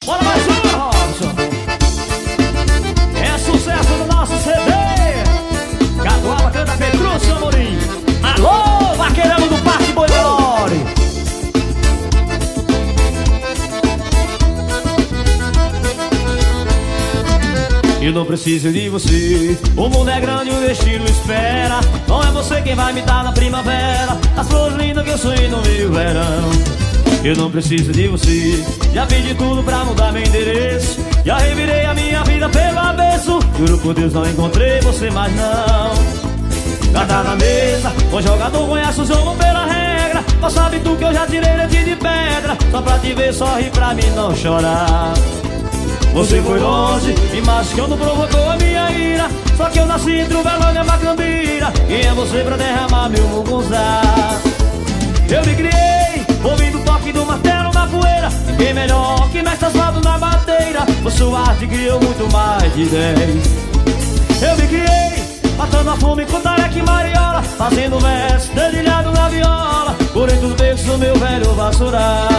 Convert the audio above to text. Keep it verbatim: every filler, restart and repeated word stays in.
Bora mais uma, Robson. É sucesso do nosso C D. Catuaba canta Petrúcio Amorim. Alô, vaqueirão do Parque Boi Lore. Eu não preciso de você, o mundo é grande, o destino espera. Não é você quem vai me dar na primavera as flores lindas que eu sonhei no meu verão. Eu não preciso de você, já fiz de tudo pra mudar meu endereço. Já revirei a minha vida pelo avesso. Juro por Deus não encontrei você mais não. Gata na mesa, o jogador conhece o jogo pela regra. Mas sabe tu que eu já tirei leite de pedra só pra te ver sorrir pra mim não chorar. Você foi longe, me machucando, provocou a minha ira. Só que eu nasci entre o velão e a macambira. E é você pra derramar meu mugunzá. Eu me criei, ouvindo o toque do martelo na poeira. Ninguém melhor que mestre asfalto na madeira. Por sua arte criou muito mais de dez. Eu me criei, matando a fome com tareca e mariola, fazendo verso, dedilhado na viola, por entre os beijos do meu velho vassourar.